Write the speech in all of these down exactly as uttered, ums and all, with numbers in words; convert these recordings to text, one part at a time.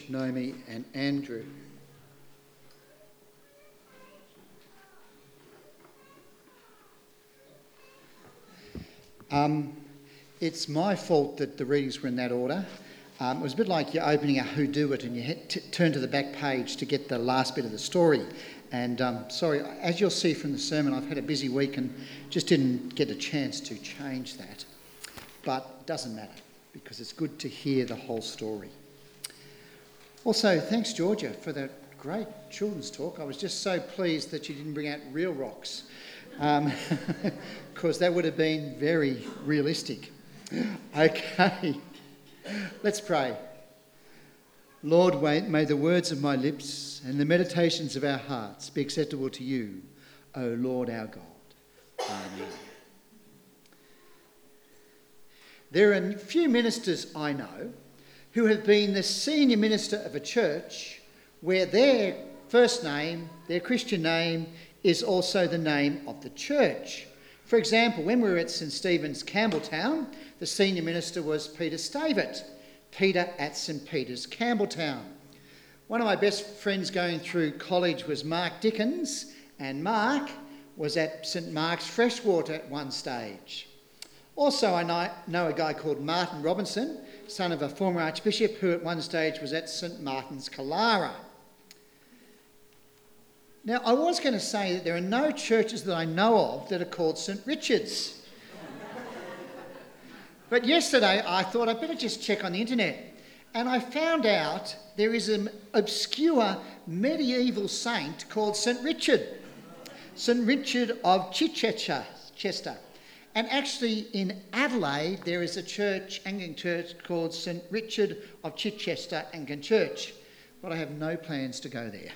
Naomi and Andrew. Um, it's my fault that the readings were in that order. Um, it was a bit like you're opening a Whodouit and you hit, t- turn to the back page to get the last bit of the story. And um, sorry, as you'll see from the sermon, I've had a busy week and just didn't get a chance to change that. But it doesn't matter because it's good to hear the whole story. Also, thanks, Georgia, for that great children's talk. I was just so pleased that you didn't bring out real rocks, because um, that would have been very realistic. Okay, let's pray. Lord, may the words of my lips and the meditations of our hearts be acceptable to you, O Lord our God. Amen. There are a few ministers I know who have been the senior minister of a church where their first name, their Christian name, is also the name of the church. For example, when we were at St Stephen's, Campbelltown, the senior minister was Peter Stavert, Peter at St Peter's, Campbelltown. One of my best friends going through college was Mark Dickens, and Mark was at St Mark's Freshwater at one stage. Also, I know a guy called Martin Robinson, son of a former archbishop, who at one stage was at St Martin's, Killara. Now, I was going to say that there are no churches that I know of that are called St Richard's. But yesterday I thought I'd better just check on the internet, and I found out there is an obscure medieval saint called St Richard, St Richard of Chichester. And actually in Adelaide there is a church, Anglican church, called St Richard of Chichester Anglican Church, but I have no plans to go there.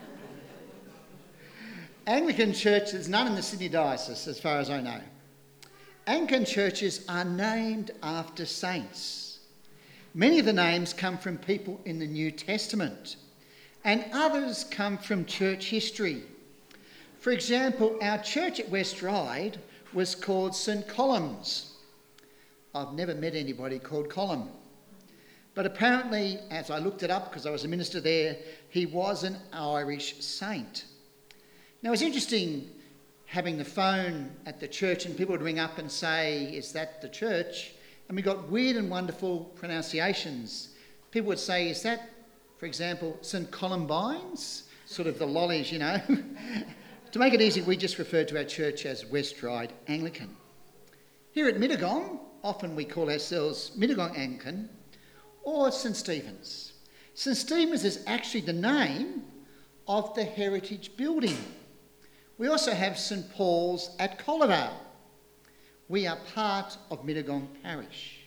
Anglican church, there's none in the Sydney Diocese as far as I know. Anglican churches are named after saints. Many of the names come from people in the New Testament, and others come from church history. For example, our church at West Ryde was called St Colum's. I've never met anybody called Colum. But apparently, as I looked it up, because I was a minister there, he was an Irish saint. Now, it's interesting having the phone at the church and people would ring up and say, is that the church? And we got weird and wonderful pronunciations. People would say, is that, for example, St Columbine's? Sort of the lollies, you know. To make it easy, we just refer to our church as West Ryde Anglican. Here at Mittagong, often we call ourselves Mittagong Anglican or St Stephen's. St Stephen's is actually the name of the heritage building. We also have St Paul's at Colivale. We are part of Mittagong Parish.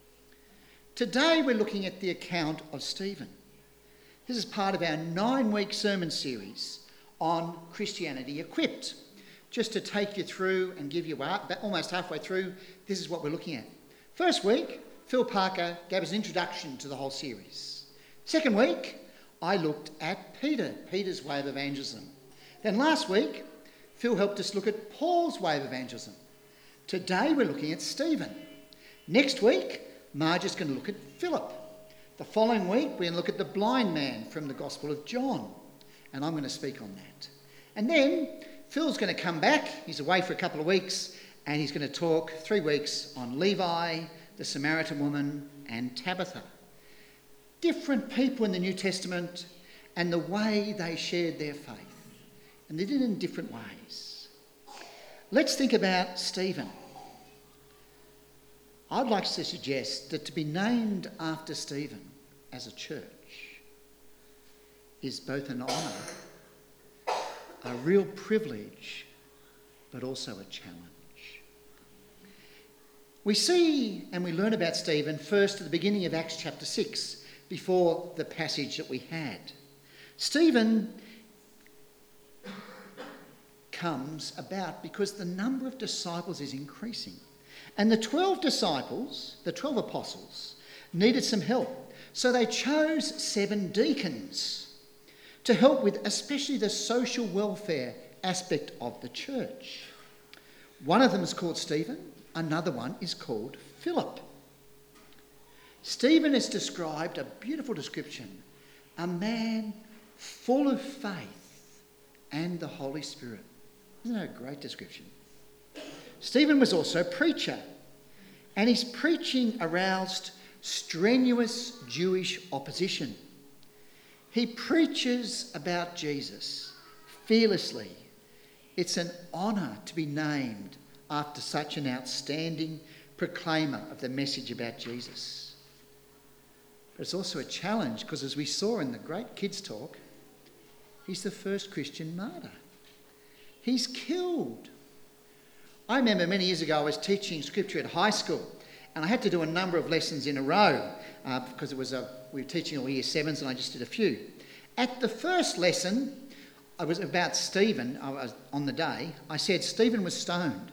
Today we're looking at the account of Stephen. This is part of our nine-week sermon series on Christianity Equipped. Just to take you through and give you almost halfway through, this is what we're looking at. First week, Phil Parker gave us an introduction to the whole series. Second week, I looked at Peter, Peter's way of evangelism. Then last week, Phil helped us look at Paul's way of evangelism. Today we're looking at Stephen. Next week, Marge is going to look at Philip. The following week, we're going to look at the blind man from the Gospel of John. And I'm going to speak on that. And then Phil's going to come back. He's away for a couple of weeks, and he's going to talk three weeks on Levi, the Samaritan woman, and Tabitha. Different people in the New Testament and the way they shared their faith. And they did it in different ways. Let's think about Stephen. I'd like to suggest that to be named after Stephen as a church is both an honour, a real privilege, but also a challenge. We see and we learn about Stephen first at the beginning of Acts chapter six, before the passage that we had. Stephen comes about because the number of disciples is increasing. And the twelve disciples, the twelve apostles, needed some help. So they chose seven deacons to help with especially the social welfare aspect of the church. One of them is called Stephen, another one is called Philip. Stephen is described, a beautiful description, a man full of faith and the Holy Spirit. Isn't that a great description? Stephen was also a preacher, and his preaching aroused strenuous Jewish opposition. He preaches about Jesus fearlessly. It's an honour to be named after such an outstanding proclaimer of the message about Jesus. But it's also a challenge because, as we saw in the great kids' talk, he's the first Christian martyr. He's killed. I remember many years ago I was teaching scripture at high school, and I had to do a number of lessons in a row uh, because it was a, we were teaching all year sevens and I just did a few. At the first lesson, I was about Stephen, I was on the day, I said Stephen was stoned.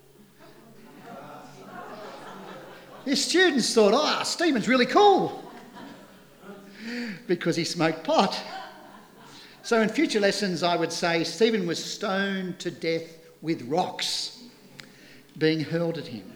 The students thought, oh, Stephen's really cool because he smoked pot. So in future lessons I would say Stephen was stoned to death with rocks being hurled at him.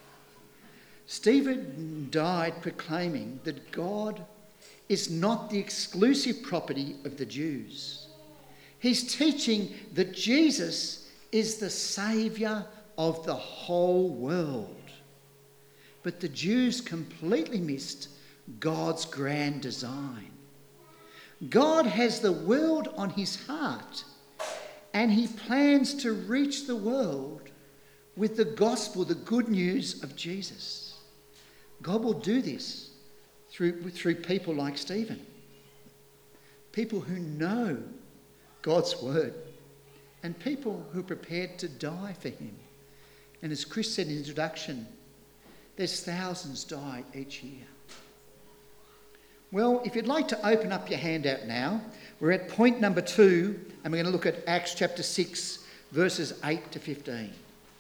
Stephen died proclaiming that God is not the exclusive property of the Jews. He's teaching that Jesus is the saviour of the whole world. But the Jews completely missed God's grand design. God has the world on his heart, and he plans to reach the world with the gospel, the good news of Jesus. God will do this through, through people like Stephen, people who know God's word, and people who are prepared to die for him. And as Chris said in his introduction, there's thousands die each year. Well, if you'd like to open up your handout now, we're at point number two, and we're going to look at Acts chapter six, verses eight to fifteen.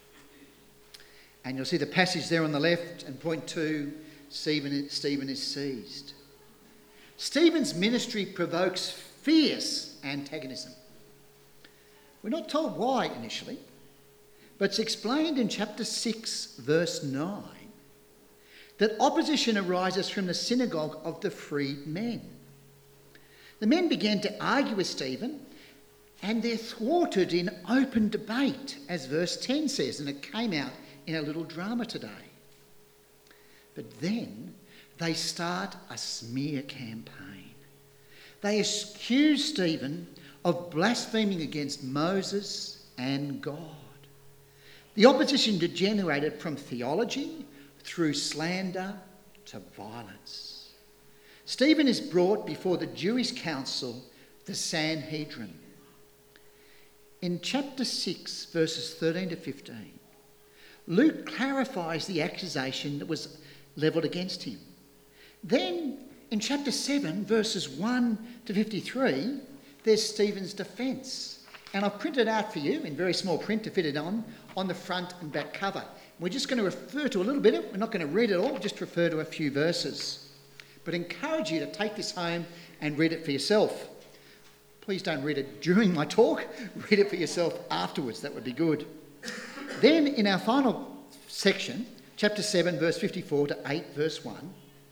And you'll see the passage there on the left, and point two, Stephen, Stephen is seized. Stephen's ministry provokes fierce antagonism. We're not told why initially, but it's explained in chapter six, verse nine, that opposition arises from the synagogue of the freed men. The men began to argue with Stephen, and they're thwarted in open debate, as verse ten says, and it came out in a little drama today. But then they start a smear campaign. They accuse Stephen of blaspheming against Moses and God. The opposition degenerated from theology through slander to violence. Stephen is brought before the Jewish council, the Sanhedrin. In chapter six, verses thirteen to fifteen, Luke clarifies the accusation that was levelled against him. Then in chapter seven, verses one to fifty-three, there's Stephen's defence. And I've printed out for you in very small print to fit it on, on the front and back cover. We're just going to refer to a little bit. We're not going to read it all, just refer to a few verses. But encourage you to take this home and read it for yourself. Please don't read it during my talk. Read it for yourself afterwards. That would be good. Then in our final section, chapter seven, verse fifty-four to eight, verse one,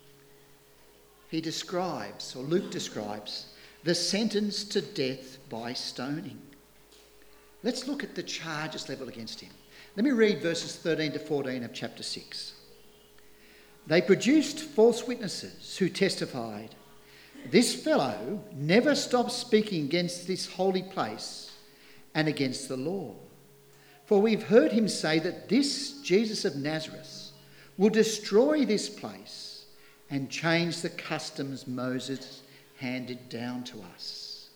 he describes, or Luke describes, the sentence to death by stoning. Let's look at the charges levelled against him. Let me read verses thirteen to fourteen of chapter six. They produced false witnesses who testified, "This fellow never stops speaking against this holy place and against the law. For we've heard him say that this Jesus of Nazareth will destroy this place and change the customs Moses handed down to us."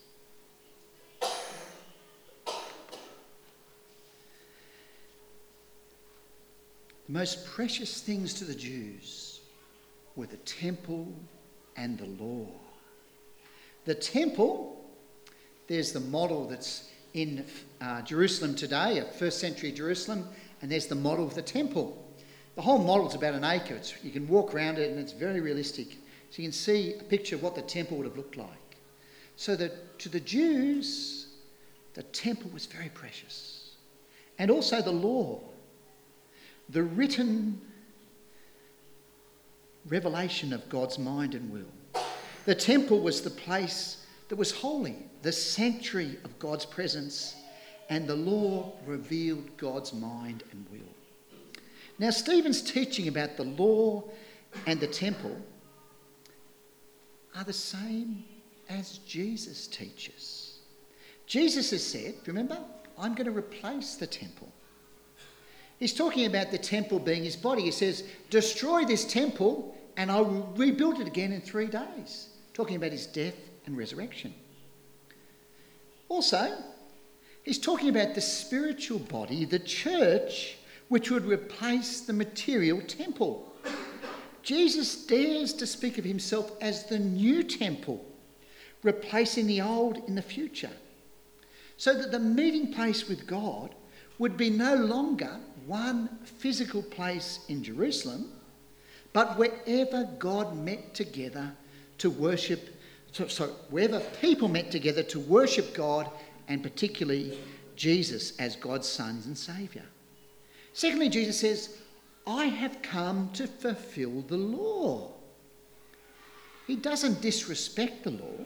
The most precious things to the Jews were the temple and the law. The temple, there's the model that's in uh, Jerusalem today, a first century Jerusalem, and there's the model of the temple. The whole model's about an acre. It's, you can walk around it and it's very realistic. So you can see a picture of what the temple would have looked like. So that to the Jews, the temple was very precious. And also the law, the written revelation of God's mind and will. The temple was the place that was holy, the sanctuary of God's presence, and the law revealed God's mind and will. Now, Stephen's teaching about the law and the temple are the same as Jesus teaches. Jesus has said, remember, I'm going to replace the temple. He's talking about the temple being his body. He says, destroy this temple and I will rebuild it again in three days. Talking about his death and resurrection. Also, he's talking about the spiritual body, the church, which would replace the material temple. Jesus dares to speak of himself as the new temple, replacing the old in the future, so that the meeting place with God would be no longer one physical place in Jerusalem, but wherever God met together to worship, so, so wherever people met together to worship God, and particularly Jesus as God's Son and Saviour. Secondly, Jesus says, I have come to fulfil the law. He doesn't disrespect the law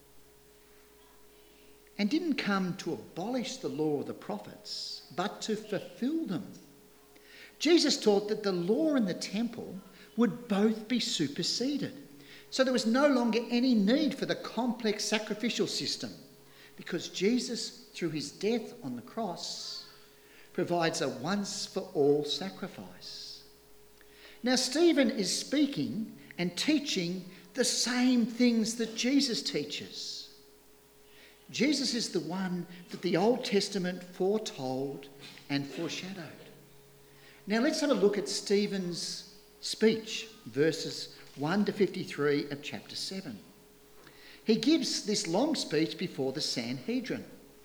and didn't come to abolish the law of the prophets, but to fulfil them. Jesus taught that the law and the temple would both be superseded. So there was no longer any need for the complex sacrificial system, because Jesus, through his death on the cross, provides a once-for-all sacrifice. Now, Stephen is speaking and teaching the same things that Jesus teaches. Jesus is the one that the Old Testament foretold and foreshadowed. Now, let's have a look at Stephen's speech, verses one to fifty-three of chapter seven. He gives this long speech before the Sanhedrin.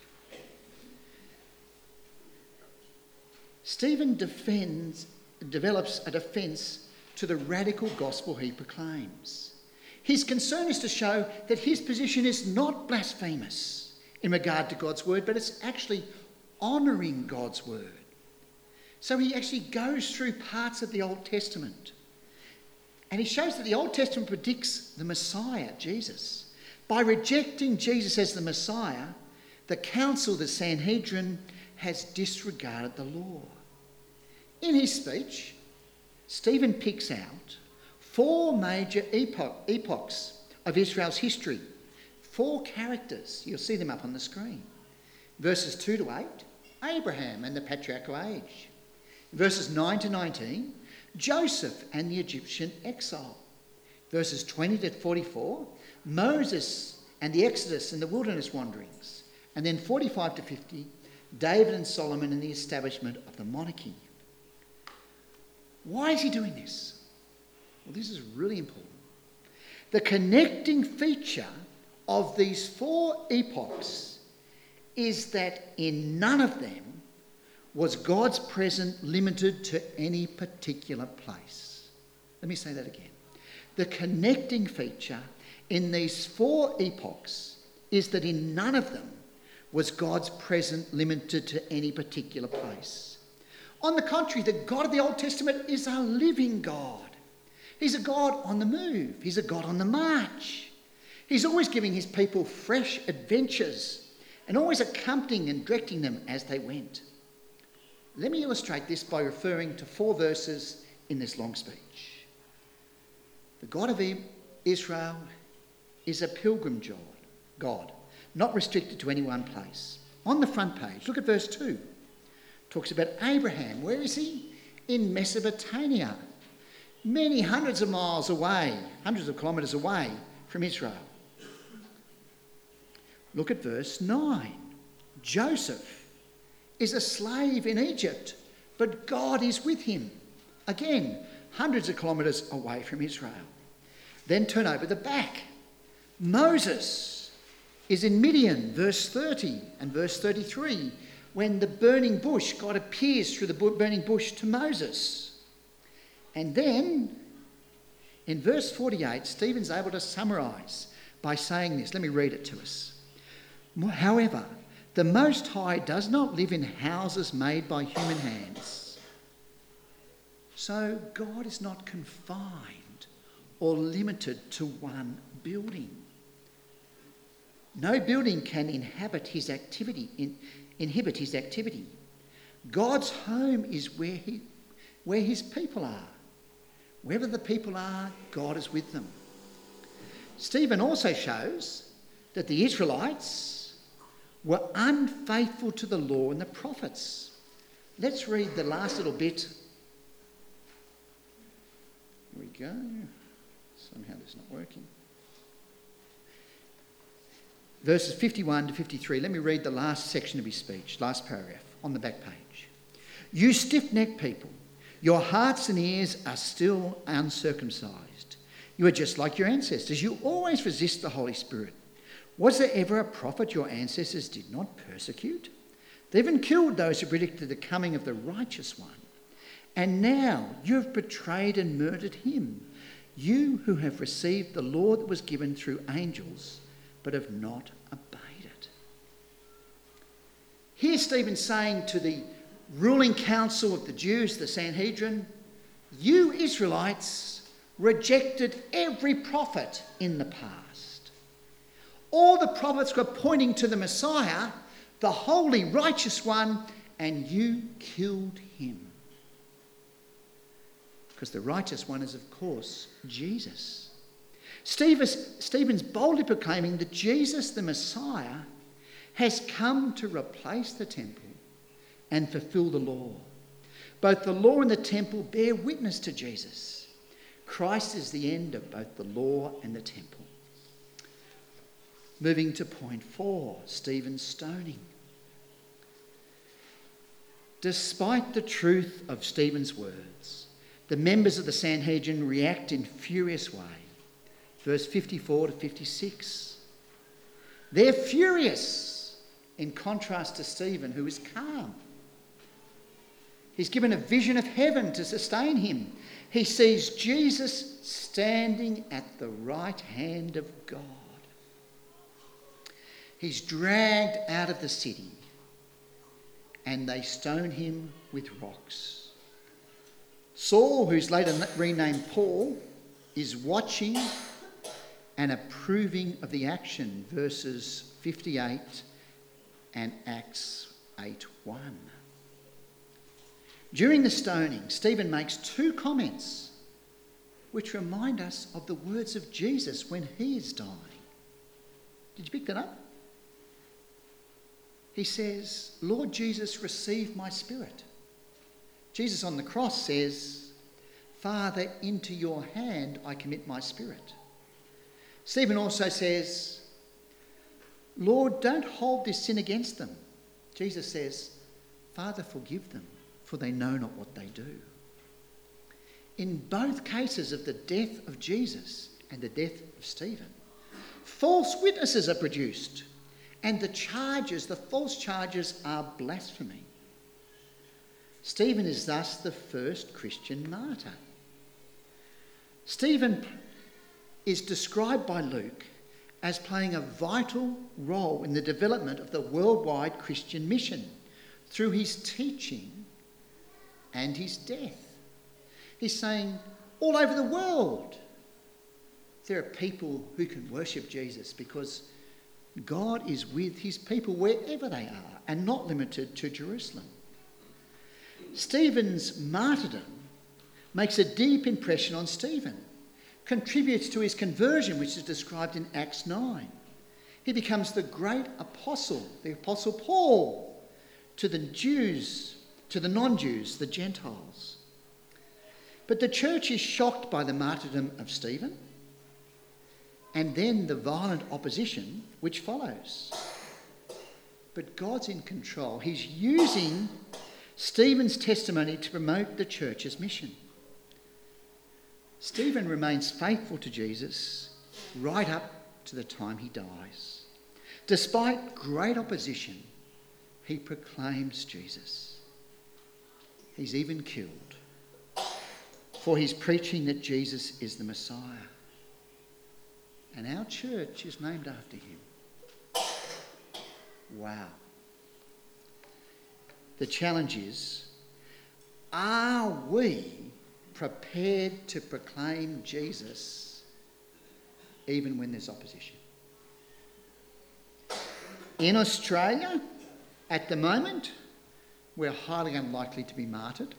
Stephen defends, develops a defence to the radical gospel he proclaims. His concern is to show that his position is not blasphemous in regard to God's word, but it's actually honouring God's word. So he actually goes through parts of the Old Testament, and he shows that the Old Testament predicts the Messiah, Jesus. By rejecting Jesus as the Messiah, the council, the Sanhedrin, has disregarded the law. In his speech, Stephen picks out four major epoch, epochs of Israel's history. Four characters. You'll see them up on the screen. Verses two to eight, Abraham and the patriarchal age. Verses nine to nineteen, Joseph and the Egyptian exile. Verses twenty to forty-four, Moses and the Exodus and the wilderness wanderings. And then forty-five to fifty, David and Solomon and the establishment of the monarchy. Why is he doing this? Well, this is really important. The connecting feature of these four epochs is that in none of them was God's presence limited to any particular place. Let me say that again. The connecting feature in these four epochs is that in none of them was God's presence limited to any particular place. On the contrary, the God of the Old Testament is a living God. He's a God on the move. He's a God on the march. He's always giving his people fresh adventures and always accompanying and directing them as they went. Let me illustrate this by referring to four verses in this long speech. The God of Israel is a pilgrim God, not restricted to any one place. On the front page, look at verse two. Talks about Abraham. Where is he? In Mesopotamia, many hundreds of miles away, hundreds of kilometres away from Israel. Look at verse nine. Joseph is a slave in Egypt, but God is with him. Again, hundreds of kilometres away from Israel. Then turn over the back. Moses is in Midian, verse thirty and verse thirty-three, when the burning bush, God appears through the burning bush to Moses. And then, in verse forty-eight, Stephen's able to summarise by saying this. Let me read it to us. However, the Most High does not live in houses made by human hands. So God is not confined or limited to one building. No building can inhabit his activity, in, inhibit his activity. God's home is where, he, where his people are. Wherever the people are, God is with them. Stephen also shows that the Israelites were unfaithful to the law and the prophets. Let's read the last little bit. Here we go. Somehow this is not working. Verses fifty-one to fifty-three. Let me read the last section of his speech, last paragraph, on the back page. You stiff-necked people, your hearts and ears are still uncircumcised. You are just like your ancestors. You always resist the Holy Spirit. Was there ever a prophet your ancestors did not persecute? They even killed those who predicted the coming of the righteous one. And now you have betrayed and murdered him, you who have received the law that was given through angels, but have not obeyed it. Here's Stephen saying to the ruling council of the Jews, the Sanhedrin, you Israelites rejected every prophet in the past. All the prophets were pointing to the Messiah, the holy, righteous one, and you killed him. Because the righteous one is, of course, Jesus. Stephen's boldly proclaiming that Jesus, the Messiah, has come to replace the temple and fulfill the law. Both the law and the temple bear witness to Jesus. Christ is the end of both the law and the temple. Moving to point four, Stephen's stoning. Despite the truth of Stephen's words, the members of the Sanhedrin react in furious way. Verse fifty-four to fifty-six. They're furious in contrast to Stephen, who is calm. He's given a vision of heaven to sustain him. He sees Jesus standing at the right hand of God. He's dragged out of the city and they stone him with rocks. Saul, who's later renamed Paul, is watching and approving of the action, verses fifty-eight and Acts eight one. During the stoning, Stephen makes two comments which remind us of the words of Jesus when he is dying. Did you pick that up? He says, Lord Jesus, receive my spirit. Jesus on the cross says, Father, into your hand I commit my spirit. Stephen also says, Lord, don't hold this sin against them. Jesus says, Father, forgive them, for they know not what they do. In both cases of the death of Jesus and the death of Stephen, false witnesses are produced, and the charges, the false charges, are blasphemy. Stephen is thus the first Christian martyr. Stephen is described by Luke as playing a vital role in the development of the worldwide Christian mission through his teaching and his death. He's saying all over the world there are people who can worship Jesus because God is with his people wherever they are and not limited to Jerusalem. Stephen's martyrdom makes a deep impression on Stephen, contributes to his conversion, which is described in Acts nine. He becomes the great apostle, the apostle Paul, to the Jews, to the non-Jews, the Gentiles. But the church is shocked by the martyrdom of Stephen and then the violent opposition which follows. But God's in control. He's using Stephen's testimony to promote the church's mission. Stephen remains faithful to Jesus right up to the time he dies. Despite great opposition, he proclaims Jesus. He's even killed for his preaching that Jesus is the Messiah. And our church is named after him. Wow. The challenge is, are we prepared to proclaim Jesus even when there's opposition. In Australia, at the moment, we're highly unlikely to be martyred.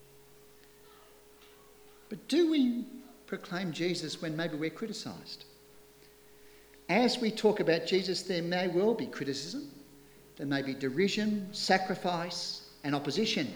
But do we proclaim Jesus when maybe we're criticised? As we talk about Jesus, there may well be criticism. There may be derision, sacrifice, and opposition.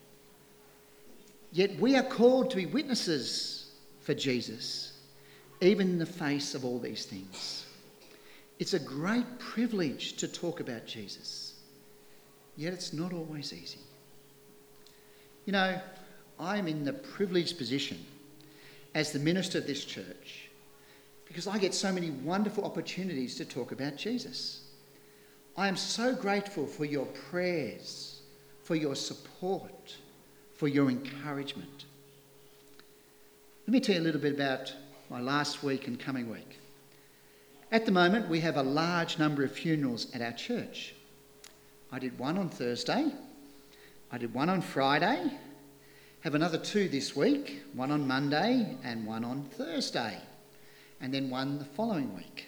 Yet we are called to be witnesses for Jesus, even in the face of all these things. It's a great privilege to talk about Jesus, yet it's not always easy. You know, I'm in the privileged position as the minister of this church because I get so many wonderful opportunities to talk about Jesus. I am so grateful for your prayers, for your support, for your encouragement. Let me tell you a little bit about my last week and coming week. At the moment, we have a large number of funerals at our church. I did one on Thursday, I did one on Friday, have another two this week, one on Monday and one on Thursday, and then one the following week.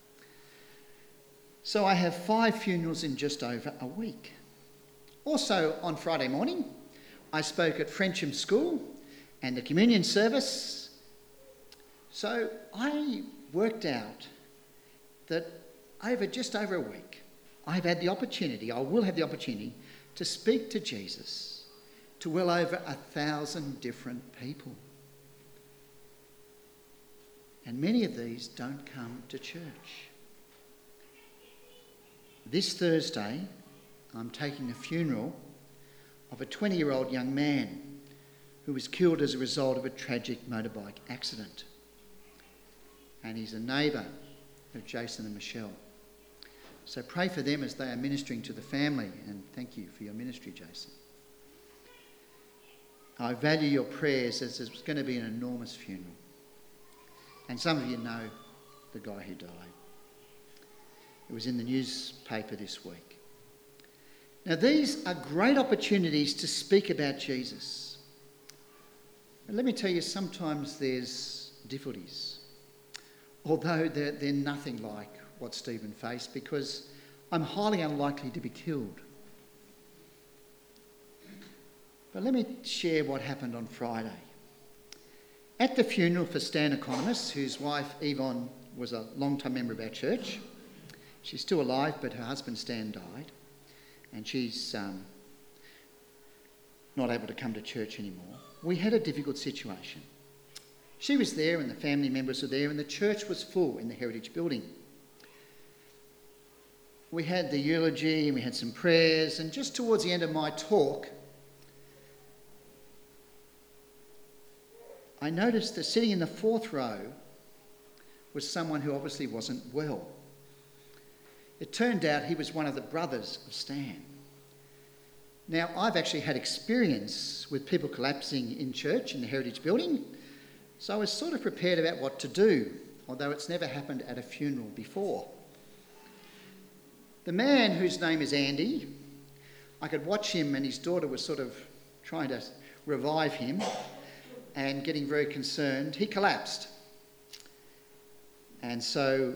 So I have five funerals in just over a week. Also on Friday morning, I spoke at Frensham School and the communion service. So I worked out that over just over a week, I've had the opportunity, I will have the opportunity to speak to Jesus to well over a thousand different people. And many of these don't come to church. This Thursday, I'm taking the funeral of a twenty-year-old young man who was killed as a result of a tragic motorbike accident. And he's a neighbour of Jason and Michelle. So pray for them as they are ministering to the family, and thank you for your ministry, Jason. I value your prayers as it's going to be an enormous funeral. And some of you know the guy who died. It was in the newspaper this week. Now, these are great opportunities to speak about Jesus. And let me tell you, sometimes there's difficulties. Although they're, they're nothing like what Stephen faced, because I'm highly unlikely to be killed. But let me share what happened on Friday. At the funeral for Stan Economos, whose wife Yvonne was a long-time member of our church, she's still alive, but her husband Stan died, and she's um, not able to come to church anymore. We had a difficult situation. She was there and the family members were there, and the church was full in the Heritage Building. We had the eulogy and we had some prayers, and just towards the end of my talk, I noticed that sitting in the fourth row was someone who obviously wasn't well. It turned out he was one of the brothers of Stan. Now, I've actually had experience with people collapsing in church in the Heritage Building, so I was sort of prepared about what to do, although it's never happened at a funeral before. The man, whose name is Andy, I could watch him, and his daughter was sort of trying to revive him and getting very concerned. He collapsed. And so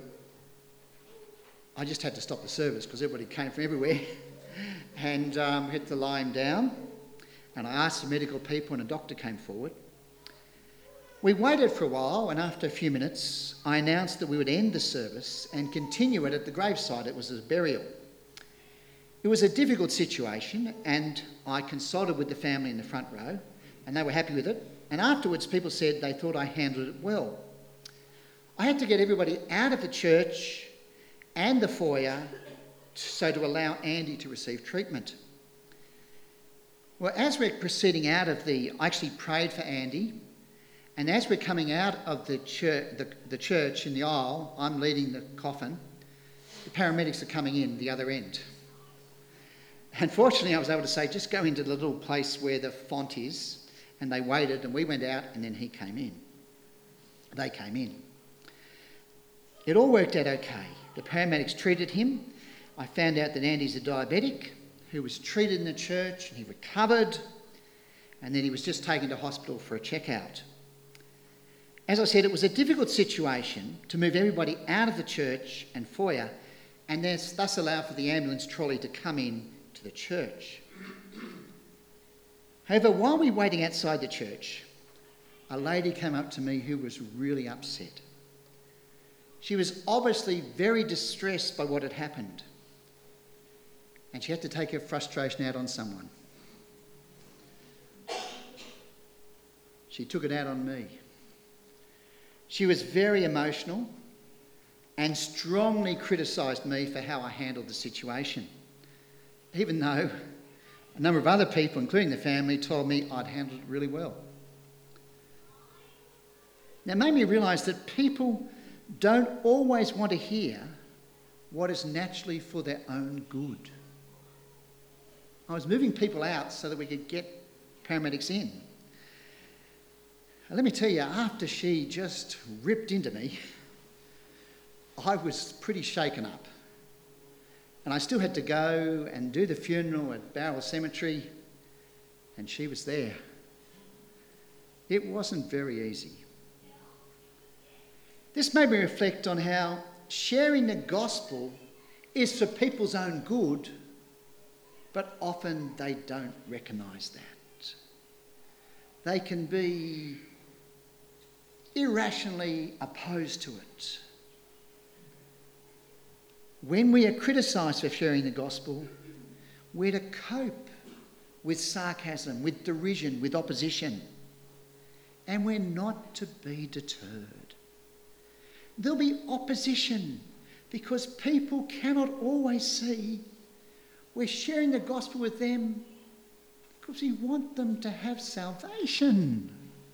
I just had to stop the service because everybody came from everywhere and um, had to lie him down. And I asked the medical people, and a doctor came forward. We waited for a while, and after a few minutes, I announced that we would end the service and continue it at the gravesite. It was a burial. It was a difficult situation, and I consulted with the family in the front row, and they were happy with it. And afterwards, people said they thought I handled it well. I had to get everybody out of the church and the foyer so to allow Andy to receive treatment. Well, as we're proceeding out of the... I actually prayed for Andy, and as we're coming out of the church, the, the church in the aisle, I'm leading the coffin, the paramedics are coming in the other end. Unfortunately, I was able to say, just go into the little place where the font is, and they waited, and we went out, and then he came in. They came in. It all worked out okay. The paramedics treated him. I found out that Andy's a diabetic who was treated in the church, and he recovered, and then he was just taken to hospital for a checkout. As I said, it was a difficult situation to move everybody out of the church and foyer and thus allow for the ambulance trolley to come in to the church. However, while we were waiting outside the church, a lady came up to me who was really upset. She was obviously very distressed by what had happened, and she had to take her frustration out on someone. She took it out on me. She was very emotional and strongly criticised me for how I handled the situation, even though a number of other people, including the family, told me I'd handled it really well. Now, it made me realise that people don't always want to hear what is naturally for their own good. I was moving people out so that we could get paramedics in. And let me tell you, after she just ripped into me, I was pretty shaken up. And I still had to go and do the funeral at Bowral Cemetery, and she was there. It wasn't very easy. This made me reflect on how sharing the gospel is for people's own good, but often they don't recognise that. They can be irrationally opposed to it. When we are criticised for sharing the gospel, we're to cope with sarcasm, with derision, with opposition. And we're not to be deterred. There'll be opposition because people cannot always see we're sharing the gospel with them because we want them to have salvation.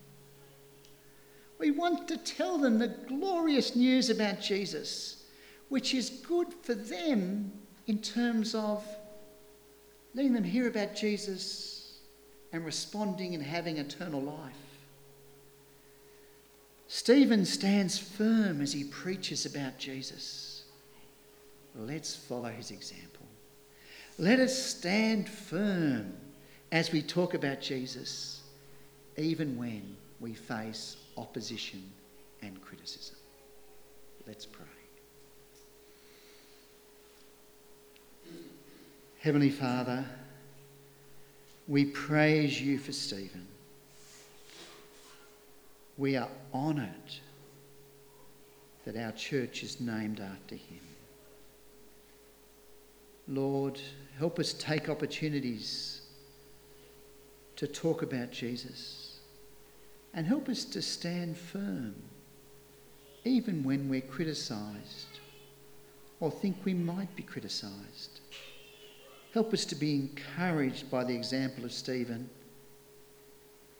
We want to tell them the glorious news about Jesus, which is good for them in terms of letting them hear about Jesus and responding and having eternal life. Stephen stands firm as he preaches about Jesus. Let's follow his example. Let us stand firm as we talk about Jesus, even when we face opposition and criticism. Let's pray. Heavenly Father, we praise you for Stephen. We are honoured that our church is named after him. Lord, help us take opportunities to talk about Jesus and help us to stand firm even when we're criticised or think we might be criticised. Help us to be encouraged by the example of Stephen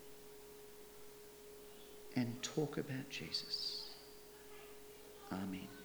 and talk about Jesus. Amen.